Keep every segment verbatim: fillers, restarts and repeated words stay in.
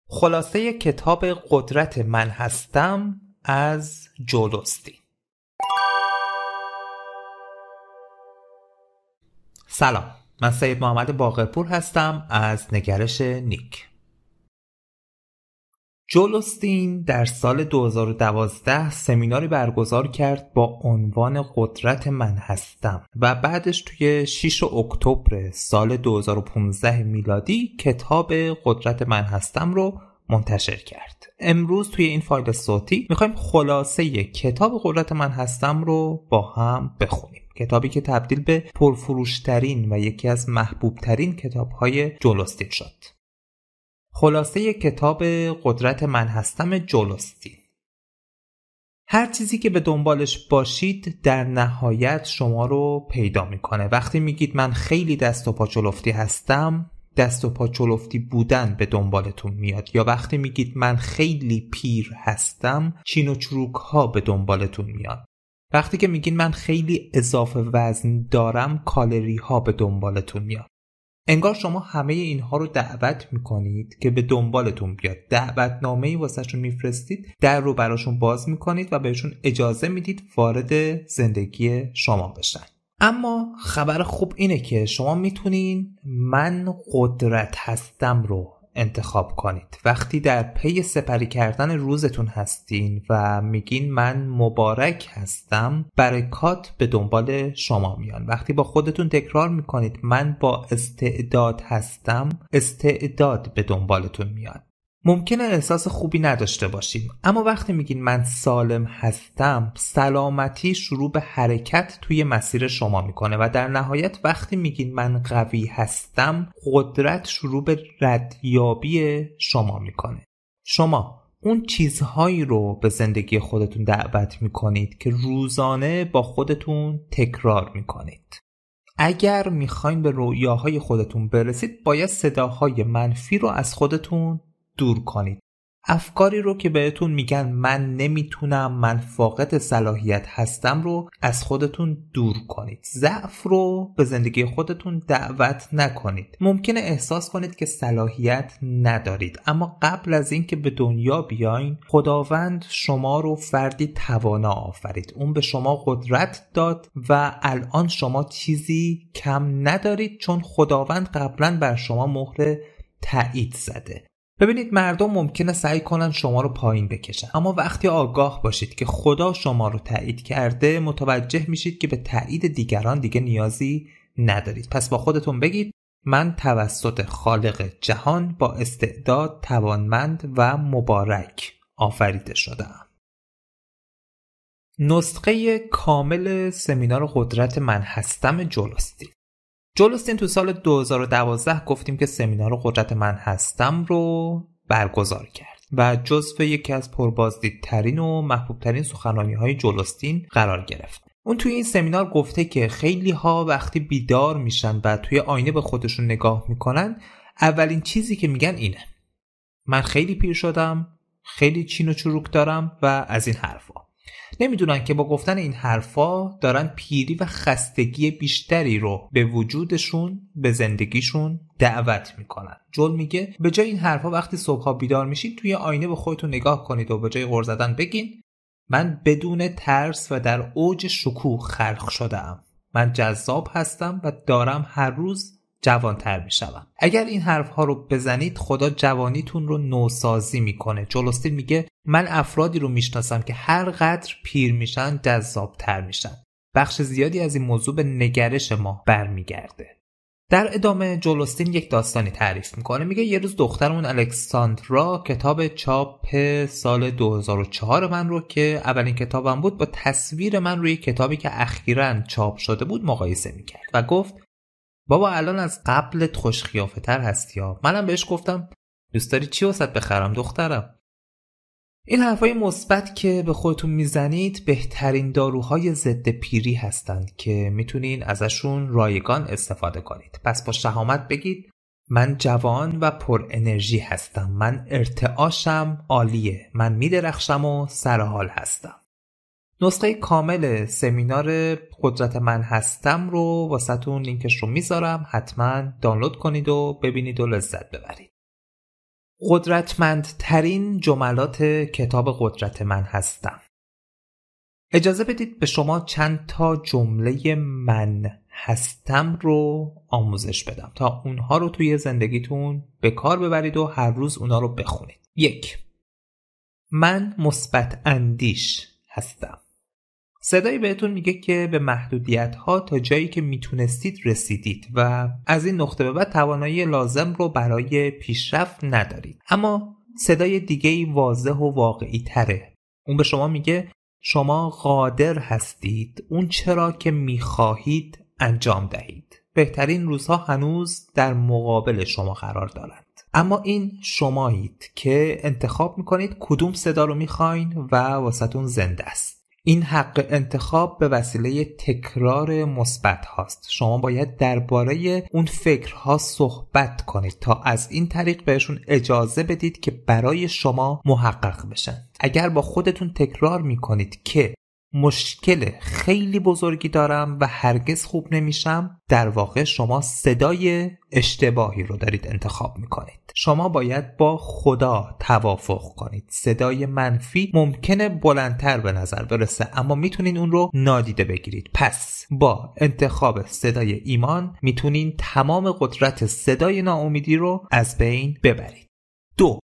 خلاصه کتاب قدرت من هستم از جول اوستین. سلام، من سید محمد باقرپور هستم از نگرش نیک. جول اوستین در سال دو هزار و دوازده سمیناری برگزار کرد با عنوان قدرت من هستم و بعدش توی شش اکتبر سال دو هزار و پانزده میلادی کتاب قدرت من هستم رو منتشر کرد. امروز توی این فایل صوتی میخوایم خلاصه کتاب قدرت من هستم رو با هم بخونیم. کتابی که تبدیل به پرفروشترین و یکی از محبوبترین کتاب‌های جول اوستین شد. خلاصه کتاب قدرت من هستم جول اوستین. هر چیزی که به دنبالش باشید در نهایت شما رو پیدا میکنه. وقتی میگید من خیلی دست و پا چلفتی هستم، دست و پا چلفتی بودن به دنبالتون میاد. یا وقتی میگید من خیلی پیر هستم، چین و چروک ها به دنبالتون میاد. وقتی که میگین من خیلی اضافه وزن دارم، کالری ها به دنبالتون میاد. انگار شما همه اینها رو دعوت میکنید که به دنبالتون بیاد. دعوتنامه‌ای واسهشون میفرستید، در رو براشون باز میکنید و بهشون اجازه میدید وارد زندگی شما بشن. اما خبر خوب اینه که شما میتونین من قدرت هستم رو انتخاب کنید. وقتی در پی سپری کردن روزتون هستین و میگین من مبارک هستم، برکات به دنبال شما میان. وقتی با خودتون تکرار میکنید من با استعداد هستم، استعداد به دنبالتون میاد. ممکنه احساس خوبی نداشته باشیم، اما وقتی میگین من سالم هستم، سلامتی شروع به حرکت توی مسیر شما میکنه و در نهایت وقتی میگین من قوی هستم، قدرت شروع به ردیابی شما میکنه. شما اون چیزهایی رو به زندگی خودتون دعوت میکنید که روزانه با خودتون تکرار میکنید. اگر میخواین به رویاهای خودتون برسید، باید صداهای منفی رو از خودتون دور کنید. افکاری رو که بهتون میگن من نمیتونم، من فاقد صلاحیت هستم رو از خودتون دور کنید. ضعف رو به زندگی خودتون دعوت نکنید. ممکنه احساس کنید که صلاحیت ندارید، اما قبل از این که به دنیا بیاین، خداوند شما رو فردی توانا آفرید. اون به شما قدرت داد و الان شما چیزی کم ندارید، چون خداوند قبلا بر شما مهر تایید زده. ببینید، مردم ممکنه سعی کنن شما رو پایین بکشن، اما وقتی آگاه باشید که خدا شما رو تایید کرده، متوجه میشید که به تایید دیگران دیگه نیازی ندارید. پس با خودتون بگید من توسط خالق جهان با استعداد، توانمند و مبارک آفریده شدم. نسخه کامل سمینار قدرت من هستم جول اوستین. جول اوستین تو سال دو هزار و دوازده گفتیم که سمینار قدرت من هستم رو برگزار کرد و جزو یکی از پربازدیدترین و محبوبترین سخنرانی‌های جول اوستین قرار گرفت. اون توی این سمینار گفته که خیلی ها وقتی بیدار میشن و توی آینه به خودشون نگاه میکنن، اولین چیزی که میگن اینه: من خیلی پیر شدم، خیلی چین و چروک دارم و از این حرفا. نمیدونن که با گفتن این حرفا دارن پیری و خستگی بیشتری رو به وجودشون، به زندگیشون دعوت میکنن. جول میگه به جای این حرفا وقتی صبحا بیدار میشید توی آینه به خودتون نگاه کنید و به جای غر زدن بگین من بدون ترس و در اوج شکوه خلق شده‌ام. من جذاب هستم و دارم هر روز جوانتر میشم. اگر این حرف ها رو بزنید، خدا جوانیتون رو نوسازی میکنه. جول اوستین میگه من افرادی رو میشناسم که هر قدر پیر میشن جذابتر میشن. بخش زیادی از این موضوع به نگرش ما برمیگرده. در ادامه جول اوستین یک داستانی تعریف میکنه. میگه یه روز دخترمون الکساندرا کتاب چاپ سال دو هزار و چهار من رو که اولین کتابم بود با تصویر من روی کتابی که اخیراً چاپ شده بود مقایسه میکرد و گفت بابا الان از قبلت خوش قیافه تر هستی ها. منم بهش گفتم دوست داری چی واسط بخرم دخترم؟ این حرفای مثبت که به خودتون میزنید بهترین داروهای ضد پیری هستند که میتونین ازشون رایگان استفاده کنید. پس با شهامت بگید من جوان و پر انرژی هستم، من ارتعاشم عالیه، من میدرخشم و سرحال هستم. نسخه کامل سمینار قدرت من هستم رو واسهتون لینکش رو میذارم، حتما دانلود کنید و ببینید و لذت ببرید. قدرتمندترین جملات کتاب قدرت من هستم. اجازه بدید به شما چند تا جمله من هستم رو آموزش بدم تا اونها رو توی زندگیتون به کار ببرید و هر روز اونها رو بخونید. یک، من مثبت اندیش هستم. صدایی بهتون میگه که به محدودیت ها تا جایی که میتونستید رسیدید و از این نقطه به بعد توانایی لازم رو برای پیشرفت ندارید. اما صدای دیگه‌ای واضح و واقعی تره. اون به شما میگه شما قادر هستید اون چرا که میخواهید انجام دهید. بهترین روزها هنوز در مقابل شما قرار دارند. اما این شمایید که انتخاب میکنید کدوم صدا رو میخواین و واسهتون زنده است. این حق انتخاب به وسیله تکرار مثبت هاست. شما باید درباره اون فکرها صحبت کنید تا از این طریق بهشون اجازه بدید که برای شما محقق بشن. اگر با خودتون تکرار میکنید که مشکل خیلی بزرگی دارم و هرگز خوب نمیشم، در واقع شما صدای اشتباهی رو دارید انتخاب میکنید. شما باید با خدا توافق کنید. صدای منفی ممکنه بلندتر به نظر برسه اما میتونین اون رو نادیده بگیرید. پس با انتخاب صدای ایمان میتونین تمام قدرت صدای ناامیدی رو از بین ببرید. دو،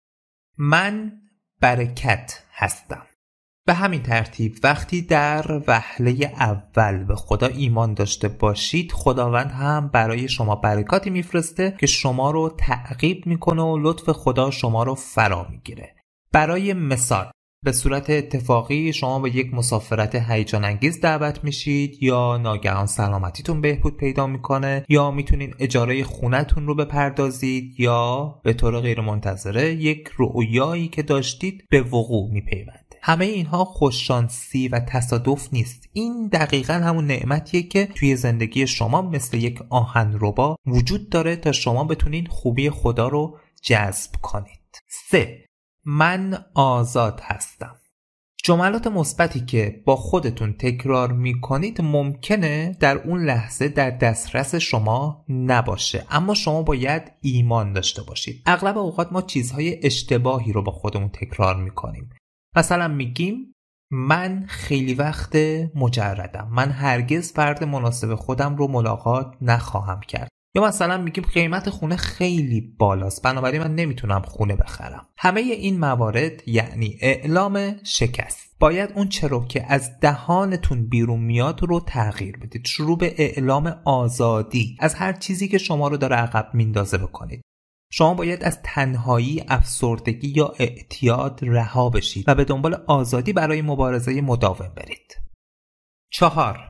من برکت هستم. به همین ترتیب وقتی در وهله اول به خدا ایمان داشته باشید، خداوند هم برای شما برکاتی میفرسته که شما رو تعقیب میکنه و لطف خدا شما رو فرا میگیره. برای مثال، به صورت اتفاقی شما به یک مسافرت هیجان انگیز دعوت میشید یا ناگهان سلامتیتون بهبود پیدا میکنه یا میتونین اجاره خونتون رو بپردازید یا به طور غیر منتظره یک رؤیایی که داشتید به وقوع میپیوند. همه اینها خوششانسی و تصادف نیست. این دقیقاً همون نعمتیه که توی زندگی شما مثل یک آهنربا وجود داره تا شما بتونین خوبی خدا رو جذب کنید. سه، من آزاد هستم. جملات مثبتی که با خودتون تکرار میکنید ممکنه در اون لحظه در دسترس شما نباشه، اما شما باید ایمان داشته باشید. اغلب اوقات ما چیزهای اشتباهی رو با خودمون تکرار میکنیم. مثلا میگیم من خیلی وقت مجردم، من هرگز فرد مناسب خودم رو ملاقات نخواهم کرد. یا مثلا میگیم قیمت خونه خیلی بالاست بنابراین من نمیتونم خونه بخرم. همه این موارد یعنی اعلام شکست. باید اون چرا که از دهانتون بیرون میاد رو تغییر بدید. شروع به اعلام آزادی از هر چیزی که شما رو داره عقب میندازه بکنید. شما باید از تنهایی، افسردگی یا اعتیاد رها بشید و به دنبال آزادی برای مبارزه مداوم برید. چهار،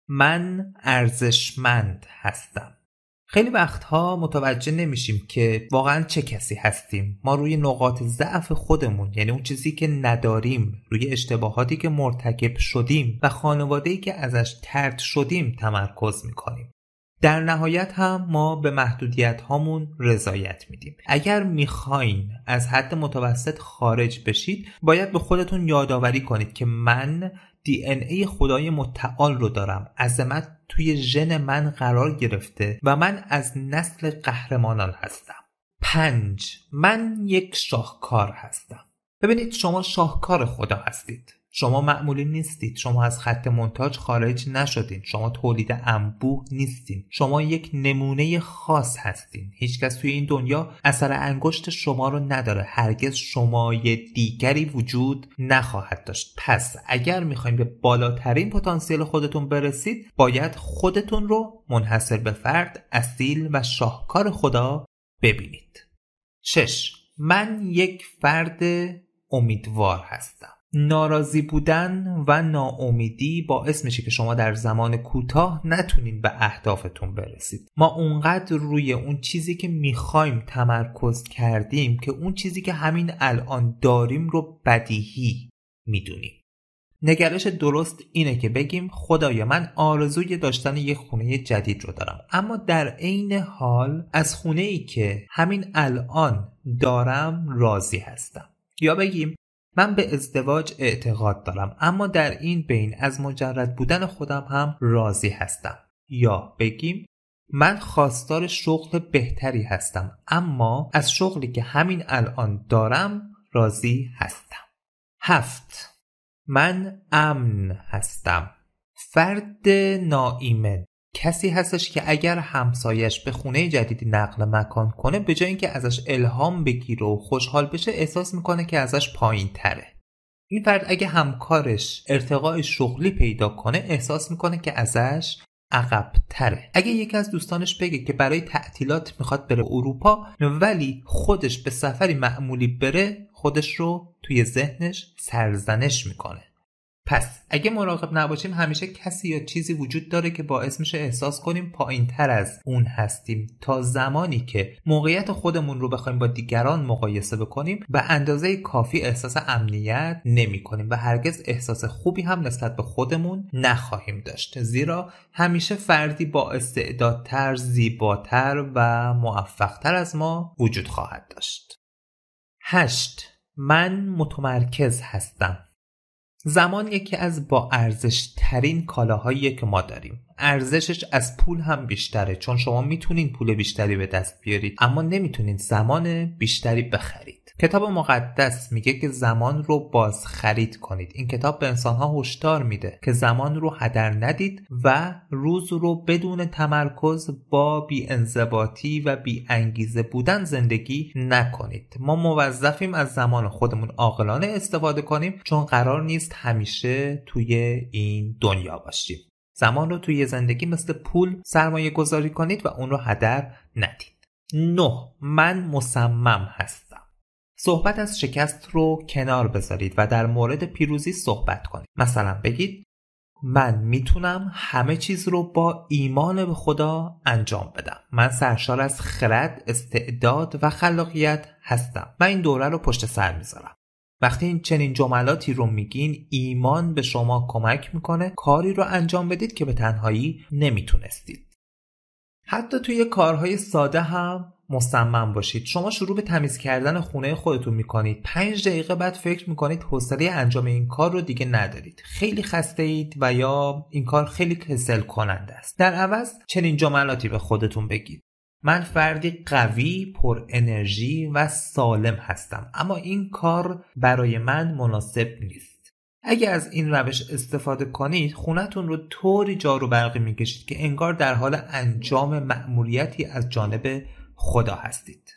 من ارزشمند هستم. خیلی وقتها متوجه نمیشیم که واقعا چه کسی هستیم. ما روی نقاط ضعف خودمون، یعنی اون چیزی که نداریم، روی اشتباهاتی که مرتکب شدیم و خانواده‌ای که ازش طرد شدیم تمرکز میکنیم. در نهایت هم ما به محدودیت هامون رضایت میدیم. اگر میخواین از حد متوسط خارج بشید، باید به خودتون یادآوری کنید که من دی ان ای خدای متعال رو دارم. عظمت توی ژن من قرار گرفته و من از نسل قهرمانان هستم. پنج، من یک شاهکار هستم. ببینید شما شاهکار خدا هستید. شما معمولی نیستید. شما از خط مونتاژ خارج نشدین. شما تولید انبوه نیستین. شما یک نمونه خاص هستین. هیچکس توی این دنیا اثر انگشت شما رو نداره. هرگز شمای دیگری وجود نخواهد داشت. پس اگر میخواین به بالاترین پتانسیل خودتون برسید، باید خودتون رو منحصر به فرد، اصیل و شاهکار خدا ببینید. شش، من یک فرد امیدوار هستم. ناراضی بودن و ناامیدی باعث میشه که شما در زمان کوتاه نتونین به اهدافتون برسید. ما اونقدر روی اون چیزی که میخوایم تمرکز کردیم که اون چیزی که همین الان داریم رو بدیهی میدونیم. نگرش درست اینه که بگیم خدایا من آرزوی داشتن یک خونه جدید رو دارم، اما در عین حال از خونه‌ای که همین الان دارم راضی هستم. یا بگیم من به ازدواج اعتقاد دارم اما در این بین از مجرد بودن خودم هم راضی هستم. یا بگیم من خواستار شغل بهتری هستم، اما از شغلی که همین الان دارم راضی هستم. هفت، من امن هستم. فرد ناایمن کسی هستش که اگر همسایش به خونه جدیدی نقل مکان کنه، به جای اینکه ازش الهام بگیره و خوشحال بشه، احساس میکنه که ازش پایین تره. این فرد اگه همکارش ارتقای شغلی پیدا کنه، احساس میکنه که ازش عقب تره. اگه یکی از دوستانش بگه که برای تعطیلات میخواد بره اروپا، ولی خودش به سفری معمولی بره، خودش رو توی ذهنش سرزنش میکنه. پس اگه مراقب نباشیم، همیشه کسی یا چیزی وجود داره که باعث میشه احساس کنیم پایین تر از اون هستیم، تا زمانی که موقعیت خودمون رو بخوایم با دیگران مقایسه بکنیم، به اندازه کافی احساس امنیت نمی کنیم و هرگز احساس خوبی هم نسبت به خودمون نخواهیم داشت، زیرا همیشه فردی با استعدادتر، زیباتر و موفقتر از ما وجود خواهد داشت. هشت، من متمرکز هستم. زمان یکی از با ارزش ترین کالاهاییه که ما داریم. ارزشش از پول هم بیشتره، چون شما میتونین پول بیشتری به دست بیارید اما نمیتونین زمان بیشتری بخرید. کتاب مقدس میگه که زمان رو باز خرید کنید. این کتاب به انسانها هشدار میده که زمان رو هدر ندید و روز رو بدون تمرکز با بی‌انضباطی و بی‌انگیزه بودن زندگی نکنید. ما موظفیم از زمان خودمون عاقلانه استفاده کنیم، چون قرار نیست همیشه توی این دنیا باشیم. زمان رو توی زندگی مثل پول سرمایه گذاری کنید و اون رو هدر ندید. نه، من مصمم هستم. صحبت از شکست رو کنار بذارید و در مورد پیروزی صحبت کنید. مثلا بگید من میتونم همه چیز رو با ایمان به خدا انجام بدم. من سرشار از خرد، استعداد و خلاقیت هستم. من این دوره رو پشت سر میذارم. وقتی این چنین جملاتی رو میگین، ایمان به شما کمک میکنه کاری رو انجام بدید که به تنهایی نمیتونستید. حتی توی کارهای ساده هم مصمم باشید. شما شروع به تمیز کردن خونه خودتون میکنید، پنج دقیقه بعد فکر میکنید حوصله انجام این کار رو دیگه ندارید، خیلی خسته اید و یا این کار خیلی کسل کننده است. در عوض چنین جملاتی به خودتون بگید: من فردی قوی، پر انرژی و سالم هستم، اما این کار برای من مناسب نیست. اگه از این روش استفاده کنید، خونتون رو طوری جارو برقی میکشید که انگار در حال انجام مأموریتی از جانب خدا هستید.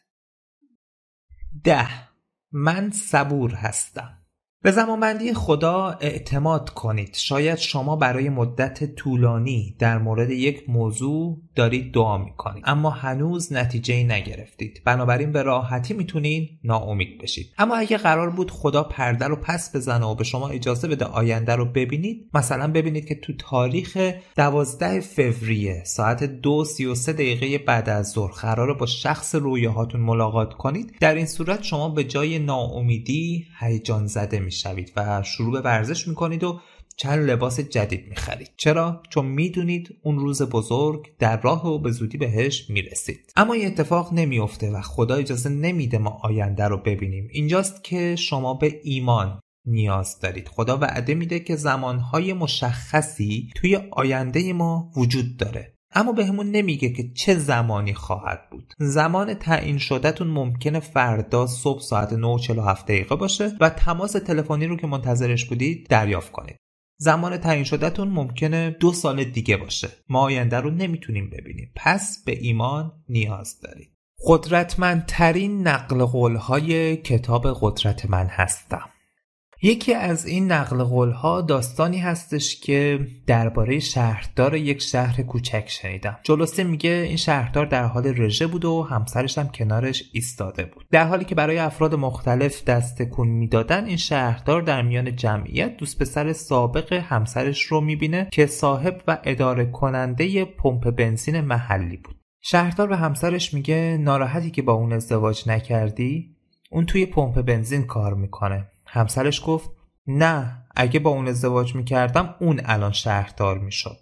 ده، من صبور هستم. به زمانبندی خدا اعتماد کنید. شاید شما برای مدت طولانی در مورد یک موضوع دارید دعا میکنید اما هنوز نتیجه‌ای نگرفتید، بنابراین به راحتی میتونید ناامید بشید. اما اگه قرار بود خدا پرده رو پس بزنه و به شما اجازه بده آینده رو ببینید، مثلا ببینید که تو تاریخ دوازده فوریه ساعت دو سی و سه دقیقه بعد از ظهر قراره با شخص رویاهاتون ملاقات کنید، در این صورت شما به جای ناامیدی هیجان زده میشوید و شروع به ورزش میکنید و چند لباس جدید میخرید. چرا؟ چون میدونید اون روز بزرگ در راه و به زودی بهش میرسید. اما این اتفاق نمیفته و خدا اجازه نمیده ما آینده رو ببینیم. اینجاست که شما به ایمان نیاز دارید. خدا وعده میده که زمانهای مشخصی توی آینده ما وجود داره، اما بهمون نمیگه که چه زمانی خواهد بود. زمان تعیین شدهتون ممکنه فردا صبح ساعت نه و چهل و هفت دقیقه باشه و تماس تلفنی رو که منتظرش بودید دریافت کنید. زمان تعیین شدهتون ممکنه دو سال دیگه باشه. ما آینده رو نمیتونیم ببینیم، پس به ایمان نیاز دارید. قدرتمندترین نقل قول‌های کتاب قدرت من هستم. یکی از این نقل قول‌ها داستانی هستش که درباره شهردار یک شهر کوچک شنیدم. جلوسه میگه این شهردار در حال رژه بود و همسرش هم کنارش ایستاده بود. در حالی که برای افراد مختلف دست تکون میدادن، این شهردار در میان جمعیت دوست پسر سابق همسرش رو میبینه که صاحب و اداره کننده پمپ بنزین محلی بود. شهردار به همسرش میگه ناراحتی که با اون ازدواج نکردی؟ اون توی پمپ بنزین کار میکنه. همسرش گفت نه، اگه با اون ازدواج میکردم اون الان شهردار میشد.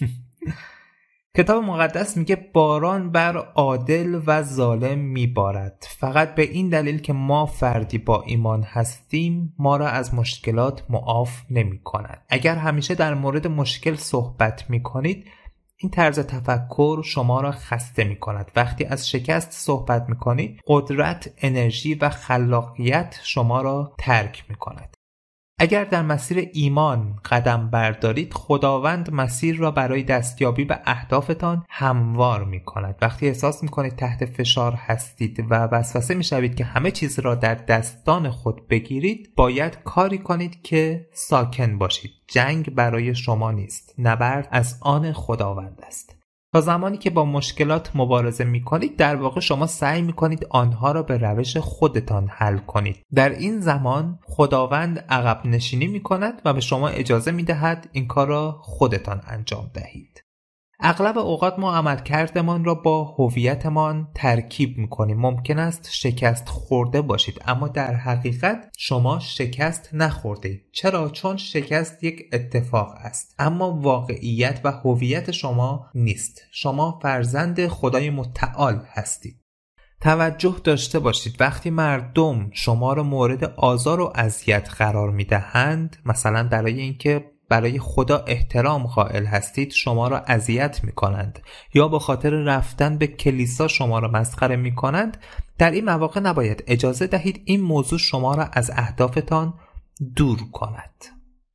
کتاب مقدس میگه باران بر عادل و ظالم میبارد. فقط به این دلیل که ما فردی با ایمان هستیم ما را از مشکلات معاف نمی کند. اگر همیشه در مورد مشکل صحبت میکنید، این طرز تفکر شما را خسته می کند. وقتی از شکست صحبت می کنید، قدرت، انرژی و خلاقیت شما را ترک می کند. اگر در مسیر ایمان قدم بردارید، خداوند مسیر را برای دستیابی به اهدافتان هموار می کند. وقتی احساس می کنید تحت فشار هستید و وسوسه می شوید که همه چیز را در دستان خود بگیرید، باید کاری کنید که ساکن باشید. جنگ برای شما نیست، نبرد از آن خداوند است. تا زمانی که با مشکلات مبارزه می کنید، در واقع شما سعی می کنید آنها را به روش خودتان حل کنید. در این زمان خداوند عقب نشینی می کند و به شما اجازه می دهد این کار را خودتان انجام دهید. اغلب اوقات ما عملکردمان را با هویتمان ترکیب می‌کنیم. ممکن است شکست خورده باشید، اما در حقیقت شما شکست نخوردید. چرا؟ چون شکست یک اتفاق است، اما واقعیت و هویت شما نیست. شما فرزند خدای متعال هستید. توجه داشته باشید وقتی مردم شما را مورد آزار و اذیت قرار می‌دهند، مثلا برای اینکه برای خدا احترام قائل هستید، شما را اذیت می‌کنند یا به خاطر رفتن به کلیسا شما را مسخره می‌کنند، در این مواقع نباید اجازه دهید این موضوع شما را از اهدافتان دور کند.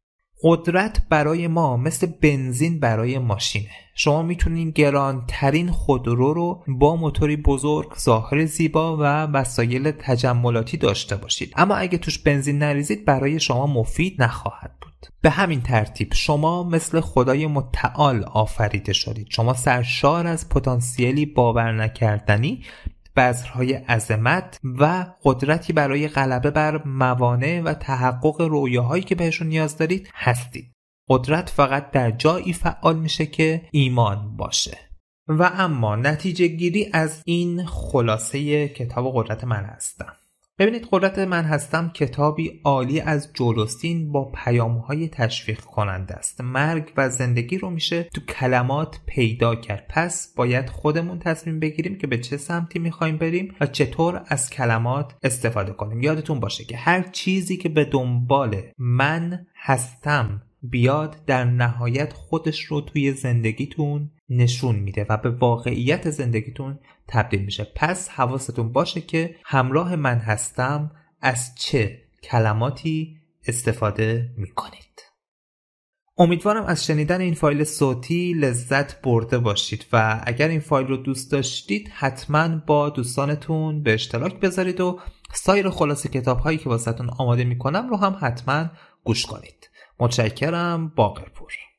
قدرت برای ما مثل بنزین برای ماشینه. شما میتونین گرانترین خودرو رو با موتوری بزرگ، ظاهر زیبا و وسایل تجملاتی داشته باشید، اما اگه توش بنزین نریزید برای شما مفید نخواهد بود. به همین ترتیب شما مثل خدای متعال آفریده شدید. شما سرشار از پتانسیلی باور نکردنی، بذرهای عظمت و قدرتی برای غلبه بر موانع و تحقق رویاهایی که بهشون نیاز دارید هستید. قدرت فقط در جایی فعال میشه که ایمان باشه. و اما نتیجه گیری از این خلاصه کتاب قدرت من هستم. ببینید، قدرت من هستم کتابی عالی از جول استین با پیام‌های تشویق کننده است. مرگ و زندگی رو میشه تو کلمات پیدا کرد. پس باید خودمون تصمیم بگیریم که به چه سمتی میخوایم بریم و چطور از کلمات استفاده کنیم. یادتون باشه که هر چیزی که به دنبال من هستم بیاد، در نهایت خودش رو توی زندگیتون نشون میده و به واقعیت زندگیتون تبدیل میشه. پس حواستون باشه که همراه من هستم از چه کلماتی استفاده میکنید. امیدوارم از شنیدن این فایل صوتی لذت برده باشید و اگر این فایل رو دوست داشتید حتما با دوستانتون به اشتراک بذارید و سایر خلاصه کتاب هایی که واسهتون آماده میکنم رو هم حتما گوش کنید. متشکرم. باقرپور.